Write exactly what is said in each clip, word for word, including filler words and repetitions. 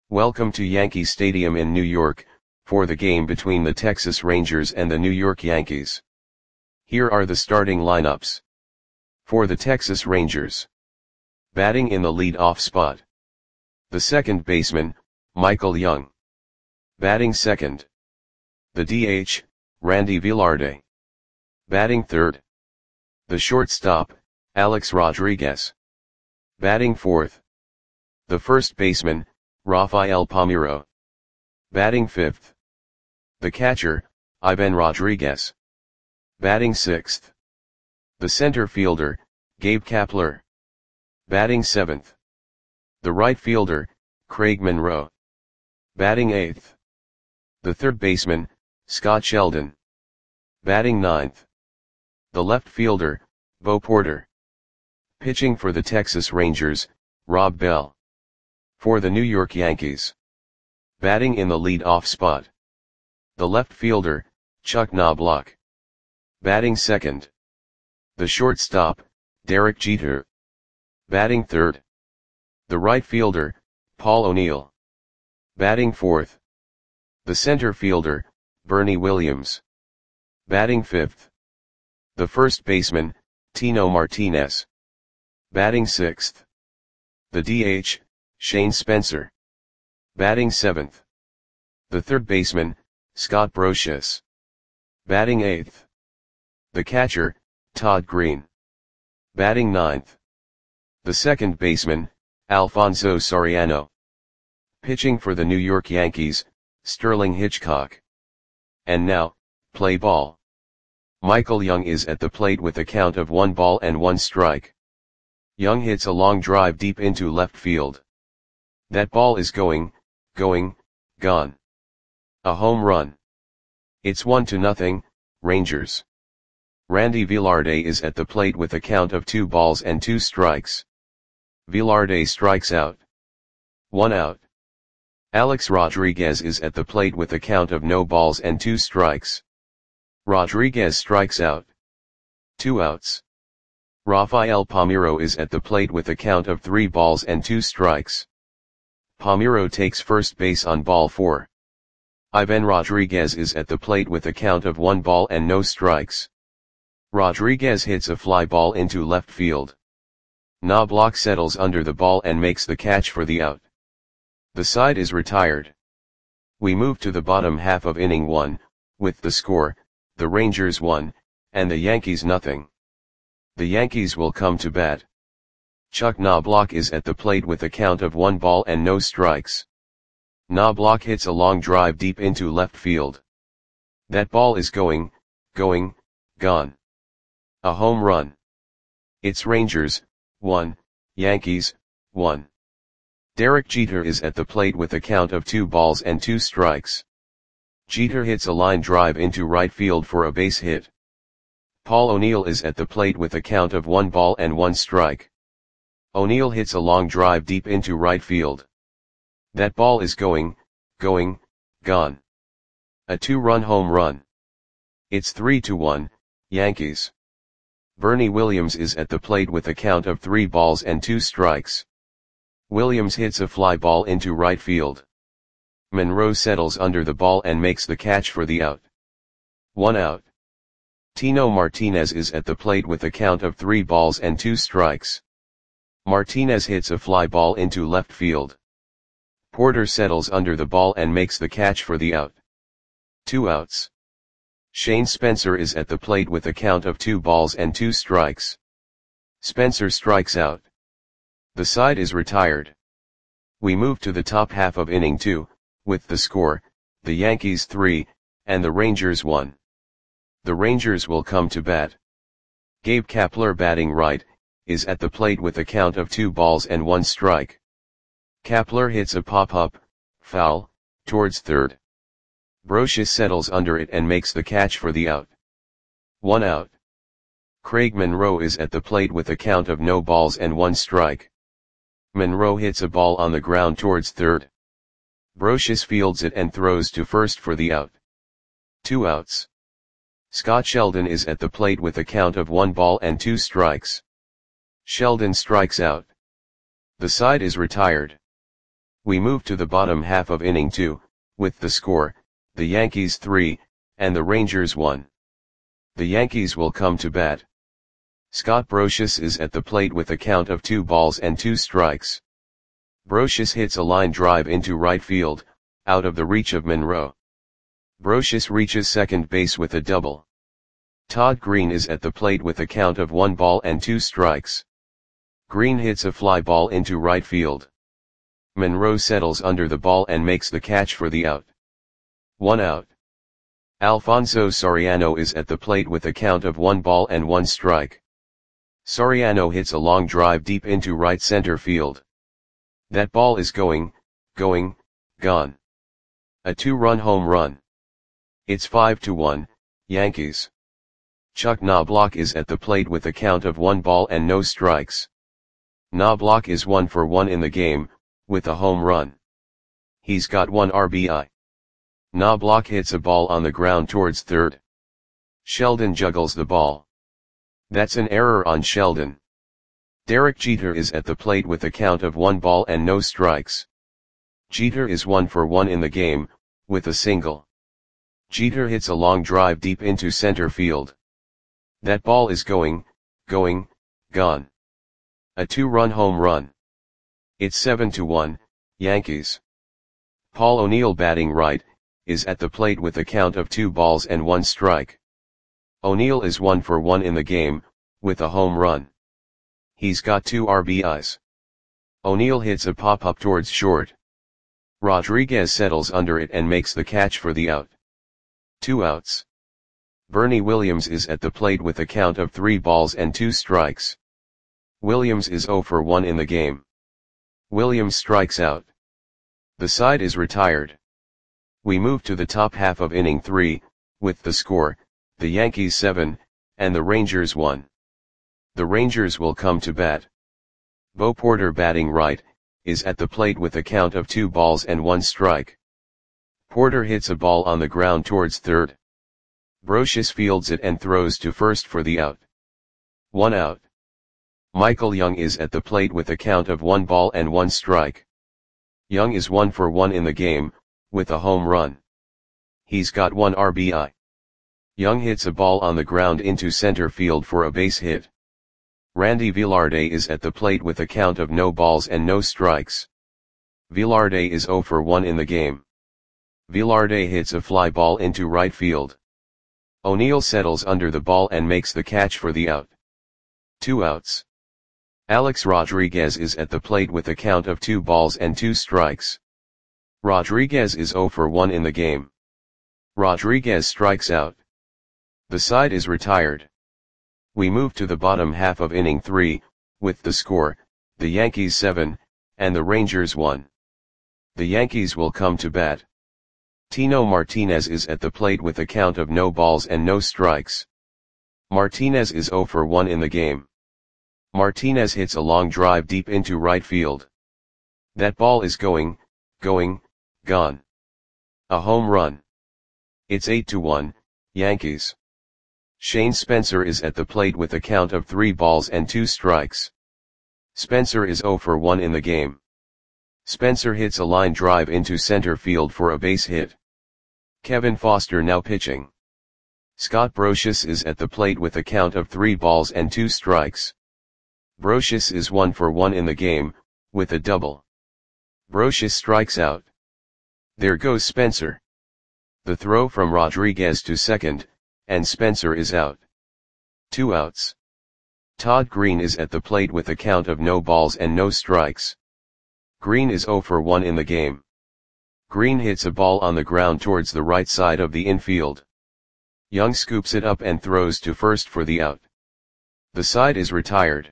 Welcome to Yankee Stadium in New York, for the game between the Texas Rangers and the New York Yankees. Here are the starting lineups. For the Texas Rangers. Batting in the lead-off spot. The second baseman, Michael Young. Batting second. The D H, Randy Velarde. Batting third. The shortstop, Alex Rodriguez. Batting fourth. The first baseman, Rafael Palmeiro. Batting fifth. The catcher, Ivan Rodriguez. Batting sixth. The center fielder, Gabe Kapler. Batting seventh. The right fielder, Craig Monroe. Batting eighth. The third baseman, Scott Sheldon. Batting ninth. The left fielder, Bo Porter. Pitching for the Texas Rangers, Rob Bell. For the New York Yankees. Batting in the lead-off spot. The left fielder, Chuck Knobloch. Batting second. The shortstop, Derek Jeter. Batting third. The right fielder, Paul O'Neill. Batting fourth. The center fielder, Bernie Williams. Batting fifth. The first baseman, Tino Martinez. Batting sixth. The D H, Shane Spencer. Batting seventh. The third baseman, Scott Brosius. Batting eighth. The catcher, Todd Green. Batting ninth. The second baseman, Alfonso Soriano. Pitching for the New York Yankees, Sterling Hitchcock. And now, play ball. Michael Young is at the plate with a count of one ball and one strike. Young hits a long drive deep into left field. That ball is going, going, gone. A home run. It's one to nothing, Rangers. Randy Velarde is at the plate with a count of two balls and two strikes. Velarde strikes out. One out. Alex Rodriguez is at the plate with a count of no balls and two strikes. Rodriguez strikes out. Two outs. Rafael Palmeiro is at the plate with a count of three balls and two strikes. Palmeiro takes first base on ball four. Ivan Rodriguez is at the plate with a count of one ball and no strikes. Rodriguez hits a fly ball into left field. Knobloch settles under the ball and makes the catch for the out. The side is retired. We move to the bottom half of inning one, with the score, the Rangers one, and the Yankees nothing. The Yankees will come to bat. Chuck Knobloch is at the plate with a count of one ball and no strikes. Knobloch hits a long drive deep into left field. That ball is going, going, gone. A home run. It's Rangers, one, Yankees, one. Derek Jeter is at the plate with a count of two balls and two strikes. Jeter hits a line drive into right field for a base hit. Paul O'Neill is at the plate with a count of one ball and one strike. O'Neill hits a long drive deep into right field. That ball is going, going, gone. A two-run home run. It's three to one, Yankees. Bernie Williams is at the plate with a count of three balls and two strikes. Williams hits a fly ball into right field. Monroe settles under the ball and makes the catch for the out. One out. Tino Martinez is at the plate with a count of three balls and two strikes. Martinez hits a fly ball into left field. Porter settles under the ball and makes the catch for the out. Two outs. Shane Spencer is at the plate with a count of two balls and two strikes. Spencer strikes out. The side is retired. We move to the top half of inning two, with the score, the Yankees three, and the Rangers one. The Rangers will come to bat. Gabe Kapler, batting right, is at the plate with a count of two balls and one strike. Kapler hits a pop-up, foul, towards third. Brosius settles under it and makes the catch for the out. One out. Craig Monroe is at the plate with a count of no balls and one strike. Monroe hits a ball on the ground towards third. Brosius fields it and throws to first for the out. Two outs. Scott Sheldon is at the plate with a count of one ball and two strikes. Sheldon strikes out. The side is retired. We move to the bottom half of inning two, with the score, the Yankees three, and the Rangers one. The Yankees will come to bat. Scott Brosius is at the plate with a count of two balls and two strikes. Brosius hits a line drive into right field, out of the reach of Monroe. Brosius reaches second base with a double. Todd Green is at the plate with a count of one ball and two strikes. Green hits a fly ball into right field. Monroe settles under the ball and makes the catch for the out. One out. Alfonso Soriano is at the plate with a count of one ball and one strike. Soriano hits a long drive deep into right center field. That ball is going, going, gone. A two-run home run. It's five to one, Yankees. Chuck Knobloch is at the plate with a count of one ball and no strikes. Knobloch is one for one in the game, with a home run. He's got one R B I. Knobloch hits a ball on the ground towards third. Sheldon juggles the ball. That's an error on Sheldon. Derek Jeter is at the plate with a count of one ball and no strikes. Jeter is one for one in the game, with a single. Jeter hits a long drive deep into center field. That ball is going, going, gone. A two-run home run. It's seven to one, Yankees. Paul O'Neill, batting right, is at the plate with a count of two balls and one strike. O'Neill is one for one in the game, with a home run. He's got two R B Is. O'Neill hits a pop-up towards short. Rodriguez settles under it and makes the catch for the out. Two outs. Bernie Williams is at the plate with a count of three balls and two strikes. Williams is zero for one in the game. Williams strikes out. The side is retired. We move to the top half of inning three, with the score, the Yankees seven, and the Rangers one. The Rangers will come to bat. Bo Porter, batting right, is at the plate with a count of two balls and one strike. Porter hits a ball on the ground towards third. Brosius fields it and throws to first for the out. One out. Michael Young is at the plate with a count of one ball and one strike. Young is one for one in the game, with a home run. He's got one R B I. Young hits a ball on the ground into center field for a base hit. Randy Velarde is at the plate with a count of no balls and no strikes. Velarde is zero for one in the game. Velarde hits a fly ball into right field. O'Neill settles under the ball and makes the catch for the out. Two outs. Alex Rodriguez is at the plate with a count of two balls and two strikes. Rodriguez is zero for one in the game. Rodriguez strikes out. The side is retired. We move to the bottom half of inning three, with the score, the Yankees seven, and the Rangers one. The Yankees will come to bat. Tino Martinez is at the plate with a count of no balls and no strikes. Martinez is zero for one in the game. Martinez hits a long drive deep into right field. That ball is going, going, gone. A home run. It's eight to one, Yankees. Shane Spencer is at the plate with a count of three balls and two strikes. Spencer is zero for one in the game. Spencer hits a line drive into center field for a base hit. Kevin Foster now pitching. Scott Brosius is at the plate with a count of three balls and two strikes. Brosius is one for one in the game, with a double. Brosius strikes out. There goes Spencer. The throw from Rodriguez to second, and Spencer is out. Two outs. Todd Green is at the plate with a count of no balls and no strikes. Green is zero for one in the game. Green hits a ball on the ground towards the right side of the infield. Young scoops it up and throws to first for the out. The side is retired.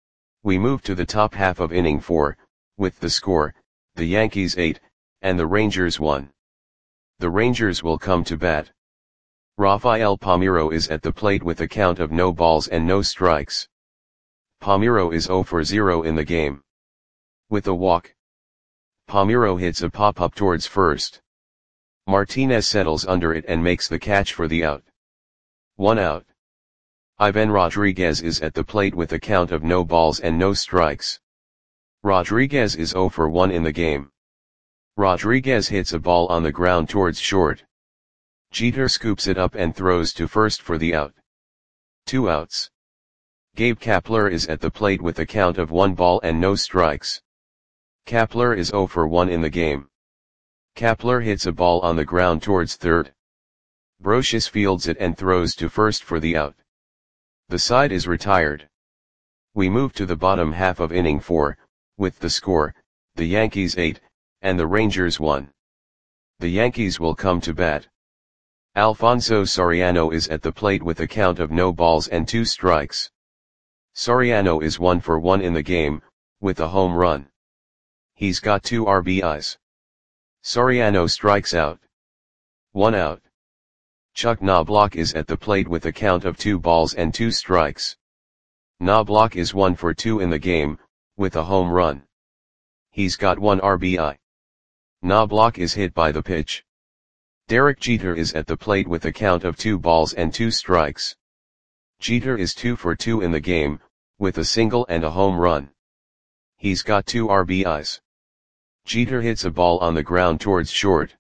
We move to the top half of inning four, with the score, the Yankees eight, and the Rangers one. The Rangers will come to bat. Rafael Palmeiro is at the plate with a count of no balls and no strikes. Palmeiro is zero for zero in the game. With a walk. Palmeiro hits a pop-up towards first. Martinez settles under it and makes the catch for the out. One out. Ivan Rodriguez is at the plate with a count of no balls and no strikes. Rodriguez is zero for one in the game. Rodriguez hits a ball on the ground towards short. Jeter scoops it up and throws to first for the out. Two outs. Gabe Kapler is at the plate with a count of one ball and no strikes. Kapler is zero for one in the game. Kapler hits a ball on the ground towards third. Brosius fields it and throws to first for the out. The side is retired. We move to the bottom half of inning four, with the score, the Yankees eight, and the Rangers one. The Yankees will come to bat. Alfonso Soriano is at the plate with a count of no balls and two strikes. Soriano is one for one in the game, with a home run. He's got two R B Is. Soriano strikes out. One out. Chuck Knobloch is at the plate with a count of two balls and two strikes. Knobloch is one for two in the game, with a home run. He's got one R B I. Knobloch is hit by the pitch. Derek Jeter is at the plate with a count of two balls and two strikes. Jeter is two for two in the game, with a single and a home run. He's got two R B Is. Jeter hits a ball on the ground towards short.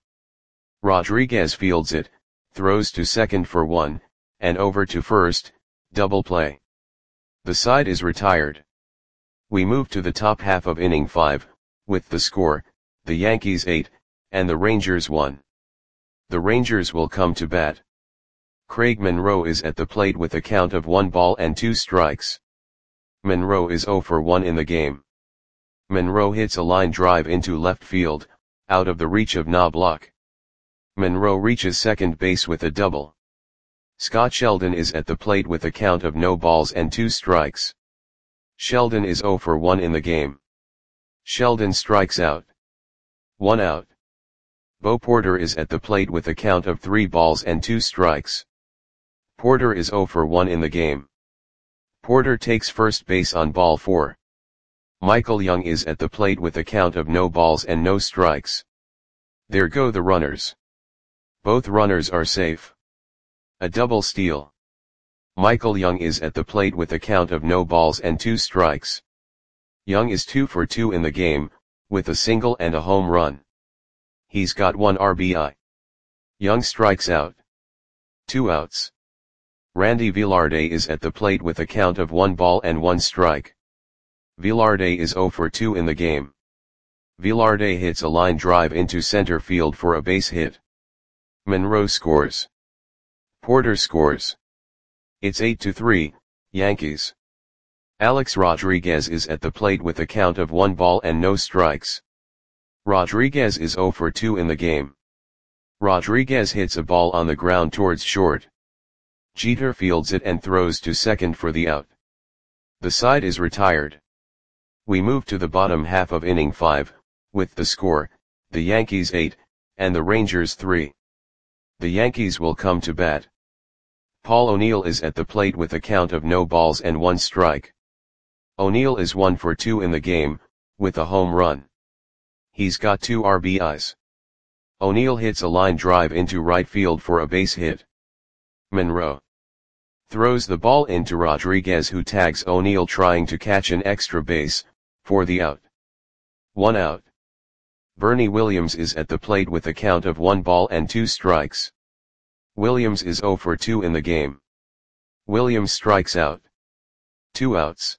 Rodriguez fields it, throws to second for one, and over to first, double play. The side is retired. We move to the top half of inning five, with the score, the Yankees eight, and the Rangers one. The Rangers will come to bat. Craig Monroe is at the plate with a count of one ball and two strikes. Monroe is zero for one in the game. Monroe hits a line drive into left field, out of the reach of Knobloch. Monroe reaches second base with a double. Scott Sheldon is at the plate with a count of no balls and two strikes. Sheldon is zero for one in the game. Sheldon strikes out. One out. Bo Porter is at the plate with a count of three balls and two strikes. Porter is zero for one in the game. Porter takes first base on ball four. Michael Young is at the plate with a count of no balls and no strikes. There go the runners. Both runners are safe. A double steal. Michael Young is at the plate with a count of no balls and two strikes. Young is two for two in the game, with a single and a home run. He's got one R B I. Young strikes out. Two outs. Randy Velarde is at the plate with a count of one ball and one strike. Velarde is zero for two in the game. Velarde hits a line drive into center field for a base hit. Monroe scores. Porter scores. It's eight to three, Yankees. Alex Rodriguez is at the plate with a count of one ball and no strikes. Rodriguez is zero for two in the game. Rodriguez hits a ball on the ground towards short. Jeter fields it and throws to second for the out. The side is retired. We move to the bottom half of inning five, with the score, the Yankees eight, and the Rangers three. The Yankees will come to bat. Paul O'Neill is at the plate with a count of no balls and one strike. O'Neill is one for two in the game, with a home run. He's got two R B Is. O'Neill hits a line drive into right field for a base hit. Monroe throws the ball into Rodriguez, who tags O'Neill trying to catch an extra base, for the out. One out. Bernie Williams is at the plate with a count of one ball and two strikes. Williams is zero for two in the game. Williams strikes out. Two outs.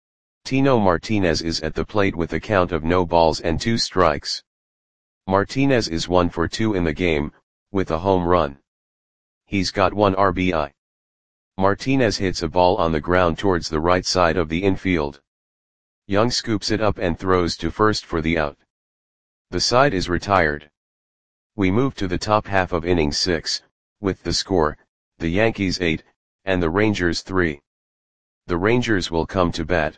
Tino Martinez is at the plate with a count of no balls and two strikes. Martinez is one for two in the game, with a home run. He's got one R B I. Martinez hits a ball on the ground towards the right side of the infield. Young scoops it up and throws to first for the out. The side is retired. We move to the top half of inning six, with the score, the Yankees eight, and the Rangers three. The Rangers will come to bat.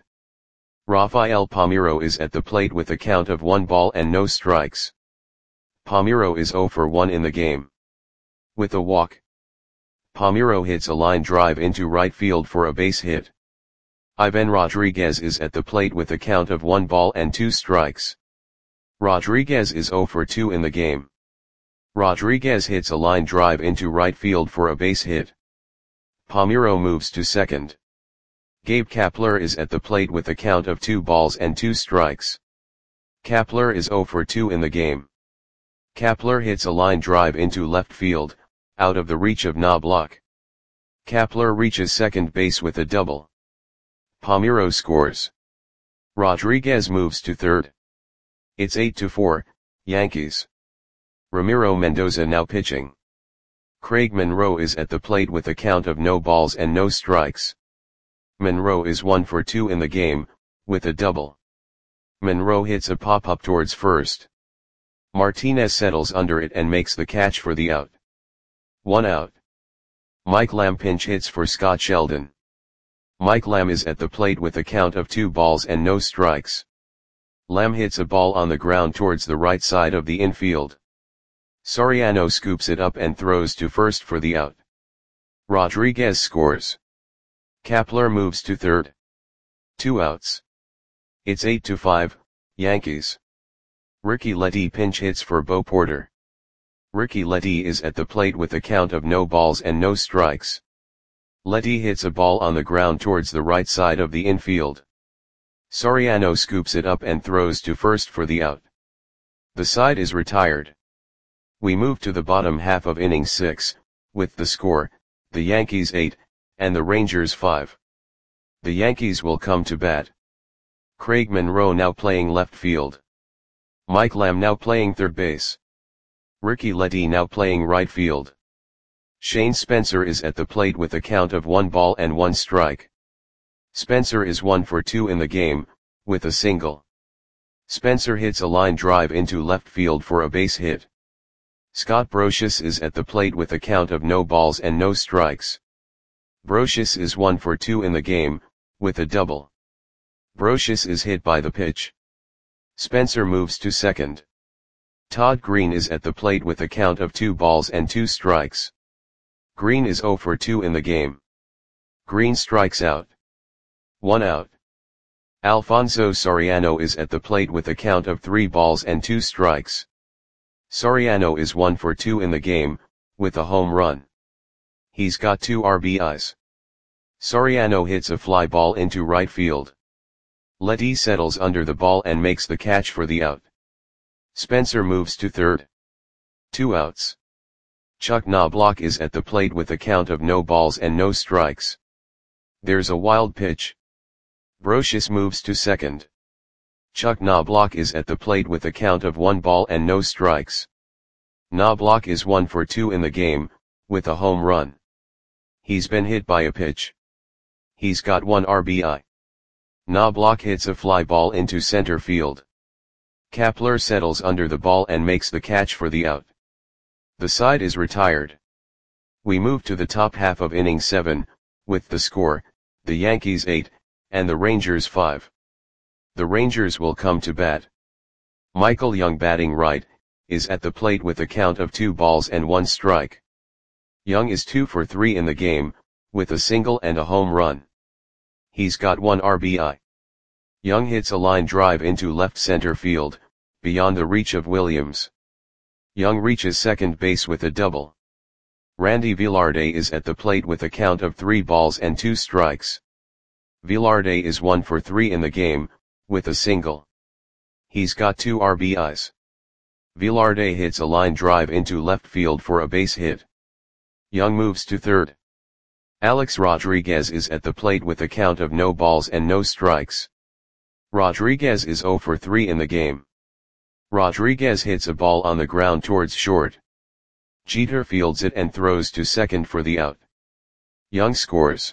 Rafael Palmeiro is at the plate with a count of one ball and no strikes. Palmeiro is zero for one in the game. With a walk. Palmeiro hits a line drive into right field for a base hit. Ivan Rodriguez is at the plate with a count of one ball and two strikes. Rodriguez is zero for two in the game. Rodriguez hits a line drive into right field for a base hit. Palmeiro moves to second. Gabe Kapler is at the plate with a count of two balls and two strikes. Kapler is zero for two in the game. Kapler hits a line drive into left field, out of the reach of Knobloch. Kapler reaches second base with a double. Palmeiro scores. Rodriguez moves to third. It's eight to four, Yankees. Ramiro Mendoza now pitching. Craig Monroe is at the plate with a count of no balls and no strikes. Monroe is one for two in the game, with a double. Monroe hits a pop-up towards first. Martinez settles under it and makes the catch for the out. One out. Mike Lamb pinch hits for Scott Sheldon. Mike Lamb is at the plate with a count of two balls and no strikes. Lamb hits a ball on the ground towards the right side of the infield. Soriano scoops it up and throws to first for the out. Rodriguez scores. Kapler moves to third. Two outs. It's eight to five, Yankees. Ricky Letty pinch hits for Bo Porter. Ricky Letty is at the plate with a count of no balls and no strikes. Letty hits a ball on the ground towards the right side of the infield. Soriano scoops it up and throws to first for the out. The side is retired. We move to the bottom half of inning six, with the score, the Yankees eight, and the Rangers five. The Yankees will come to bat. Craig Monroe now playing left field. Mike Lamb now playing third base. Ricky Letty now playing right field. Shane Spencer is at the plate with a count of one ball and one strike. Spencer is one for two in the game, with a single. Spencer hits a line drive into left field for a base hit. Scott Brosius is at the plate with a count of no balls and no strikes. Brosius is one for two in the game, with a double. Brosius is hit by the pitch. Spencer moves to second. Todd Green is at the plate with a count of two balls and two strikes. Green is zero for two in the game. Green strikes out. One out. Alfonso Soriano is at the plate with a count of three balls and two strikes. Soriano is one for two in the game, with a home run. He's got two R B Is. Soriano hits a fly ball into right field. Letty settles under the ball and makes the catch for the out. Spencer moves to third. Two outs. Chuck Knobloch is at the plate with a count of no balls and no strikes. There's a wild pitch. Brosius moves to second. Chuck Knobloch is at the plate with a count of one ball and no strikes. Knobloch is one for two in the game, with a home run. He's been hit by a pitch. He's got one R B I. Knobloch hits a fly ball into center field. Kapler settles under the ball and makes the catch for the out. The side is retired. We move to the top half of inning seven, with the score, the Yankees eight, and the Rangers five. The Rangers will come to bat. Michael Young batting right, is at the plate with a count of two balls and one strike. Young is two for three in the game, with a single and a home run. He's got one R B I. Young hits a line drive into left center field, beyond the reach of Williams. Young reaches second base with a double. Randy Velarde is at the plate with a count of three balls and two strikes. Velarde is one for three in the game, with a single. He's got two R B Is. Velarde hits a line drive into left field for a base hit. Young moves to third. Alex Rodriguez is at the plate with a count of no balls and no strikes. Rodriguez is zero for three in the game. Rodriguez hits a ball on the ground towards short. Jeter fields it and throws to second for the out. Young scores.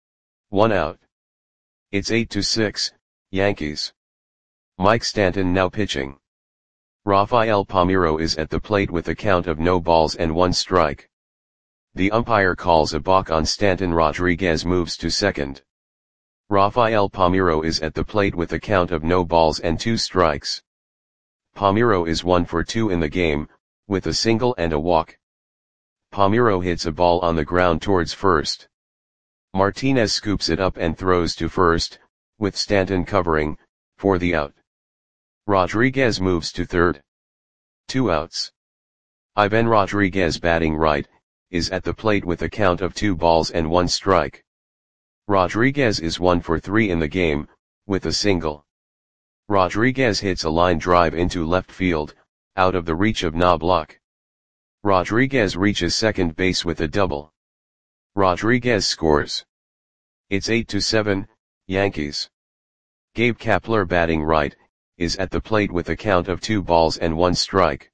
One out. It's eight to six, Yankees. Mike Stanton now pitching. Rafael Palmeiro is at the plate with a count of no balls and one strike. The umpire calls a balk on Stanton. Rodriguez moves to second. Rafael Palmeiro is at the plate with a count of no balls and two strikes. Palmeiro is one for two in the game, with a single and a walk. Palmeiro hits a ball on the ground towards first. Martinez scoops it up and throws to first, with Stanton covering, for the out. Rodriguez moves to third. Two outs. Ivan Rodriguez batting right, is at the plate with a count of two balls and one strike. Rodriguez is one for three in the game, with a single. Rodriguez hits a line drive into left field, out of the reach of Knobloch. Rodriguez reaches second base with a double. Rodriguez scores. It's eight to seven, Yankees. Gabe Kapler, batting right, is at the plate with a count of two balls and one strike.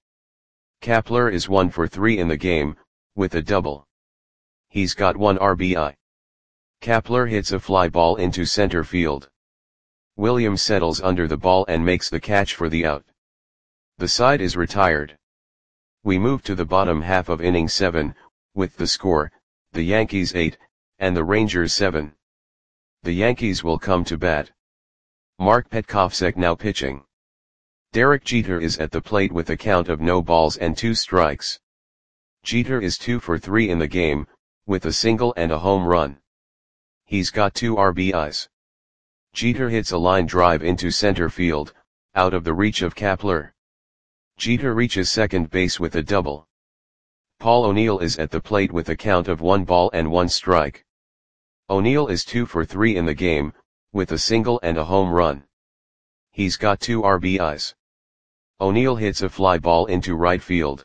Kapler is one for three in the game, with a double. He's got one R B I. Kapler hits a fly ball into center field. Williams settles under the ball and makes the catch for the out. The side is retired. We move to the bottom half of inning seven, with the score, the Yankees eight, and the Rangers seven. The Yankees will come to bat. Mark Petkovsek now pitching. Derek Jeter is at the plate with a count of no balls and two strikes. Jeter is two for three in the game, with a single and a home run. He's got two R B Is. Jeter hits a line drive into center field, out of the reach of Kapler. Jeter reaches second base with a double. Paul O'Neill is at the plate with a count of one ball and one strike. O'Neill is two for three in the game, with a single and a home run. He's got two R B Is. O'Neill hits a fly ball into right field.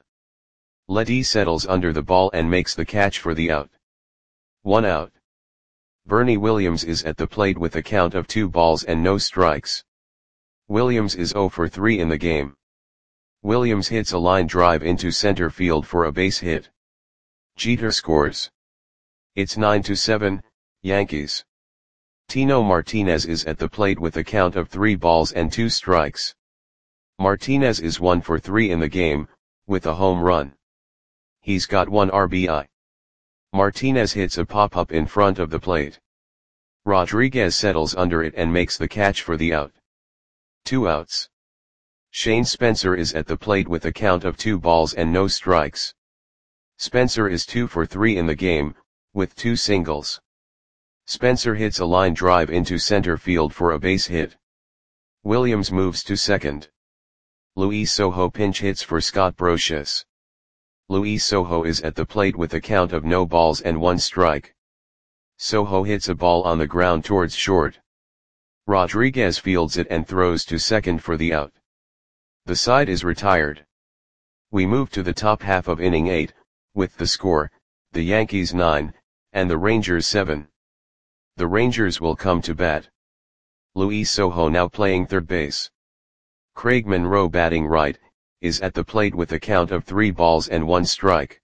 Leddy settles under the ball and makes the catch for the out. One out. Bernie Williams is at the plate with a count of two balls and no strikes. Williams is zero for three in the game. Williams hits a line drive into center field for a base hit. Jeter scores. It's nine to seven, Yankees. Tino Martinez is at the plate with a count of three balls and two strikes. Martinez is one for three in the game, with a home run. He's got one R B I. Martinez hits a pop-up in front of the plate. Rodriguez settles under it and makes the catch for the out. Two outs. Shane Spencer is at the plate with a count of two balls and no strikes. Spencer is two for three in the game, with two singles. Spencer hits a line drive into center field for a base hit. Williams moves to second. Luis Sojo pinch hits for Scott Brosius. Luis Sojo is at the plate with a count of no balls and one strike. Sojo hits a ball on the ground towards short. Rodriguez fields it and throws to second for the out. The side is retired. We move to the top half of inning eight, with the score, the Yankees nine, and the Rangers seven. The Rangers will come to bat. Luis Sojo now playing third base. Craig Monroe, batting right, is at the plate with a count of three balls and one strike.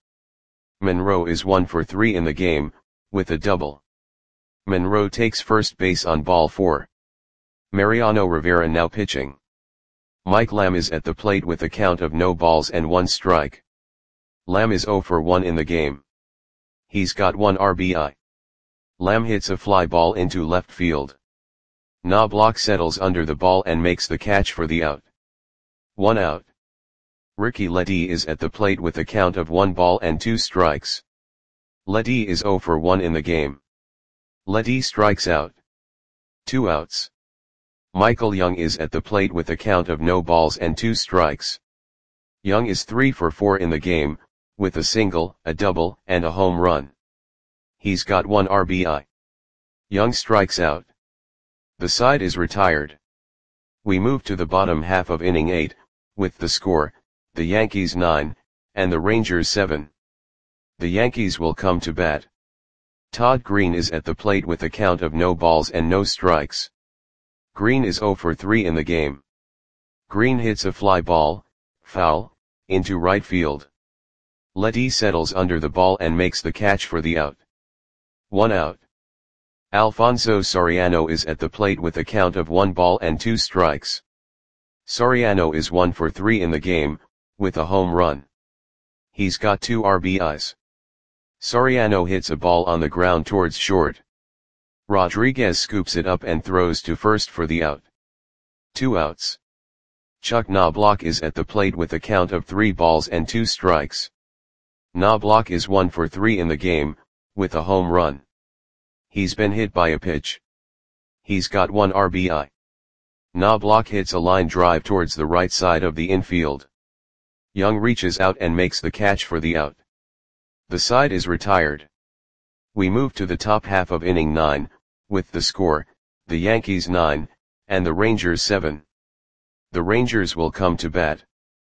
Monroe is one for three in the game, with a double. Monroe takes first base on ball four. Mariano Rivera now pitching. Mike Lamb is at the plate with a count of no balls and one strike. Lamb is zero for one in the game. He's got one R B I. Lamb hits a fly ball into left field. Knobloch settles under the ball and makes the catch for the out. One out. Ricky Leddy is at the plate with a count of one ball and two strikes. Leddy is zero for one in the game. Leddy strikes out. Two outs. Michael Young is at the plate with a count of no balls and two strikes. Young is three for four in the game, with a single, a double, and a home run. He's got one R B I. Young strikes out. The side is retired. We move to the bottom half of inning eight, with the score, the Yankees nine, and the Rangers seven. The Yankees will come to bat. Todd Green is at the plate with a count of no balls and no strikes. Green is zero for three in the game. Green hits a fly ball, foul, into right field. Leddy settles under the ball and makes the catch for the out. One out. Alfonso Soriano is at the plate with a count of one ball and two strikes. Soriano is one for three in the game, with a home run. He's got two R B Is. Soriano hits a ball on the ground towards short. Rodriguez scoops it up and throws to first for the out. Two outs. Chuck Knobloch is at the plate with a count of three balls and two strikes. Knobloch is one for three in the game, with a home run. He's been hit by a pitch. He's got one R B I. Knobloch hits a line drive towards the right side of the infield. Young reaches out and makes the catch for the out. The side is retired. We move to the top half of inning nine, with the score, the Yankees nine, and the Rangers seven. The Rangers will come to bat.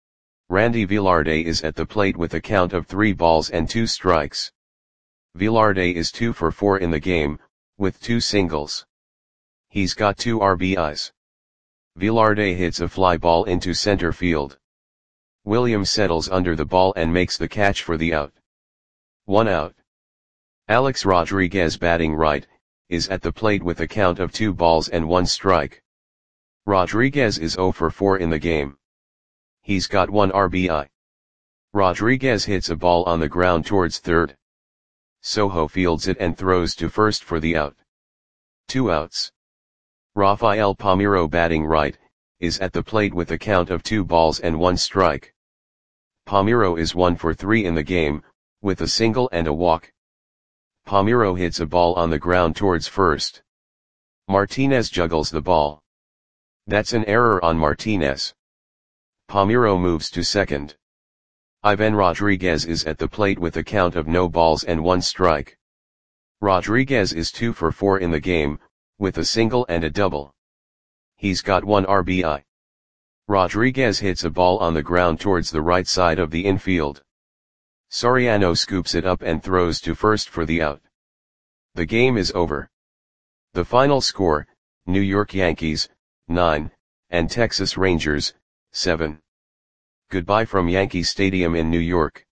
Randy Velarde is at the plate with a count of three balls and two strikes. Velarde is two for four in the game, with two singles. He's got two R B Is. Velarde hits a fly ball into center field. Williams settles under the ball and makes the catch for the out. One out. Alex Rodriguez, batting right, is at the plate with a count of two balls and one strike. Rodriguez is zero for four in the game. He's got one R B I. Rodriguez hits a ball on the ground towards third. Sojo fields it and throws to first for the out. Two outs. Rafael Palmeiro, batting right, is at the plate with a count of two balls and one strike. Palmeiro is one for three in the game, with a single and a walk. Palmeiro hits a ball on the ground towards first. Martinez juggles the ball. That's an error on Martinez. Palmeiro moves to second. Ivan Rodriguez is at the plate with a count of no balls and one strike. Rodriguez is two for four in the game, with a single and a double. He's got one R B I. Rodriguez hits a ball on the ground towards the right side of the infield. Soriano scoops it up and throws to first for the out. The game is over. The final score, New York Yankees, nine, and Texas Rangers, seven. Goodbye from Yankee Stadium in New York.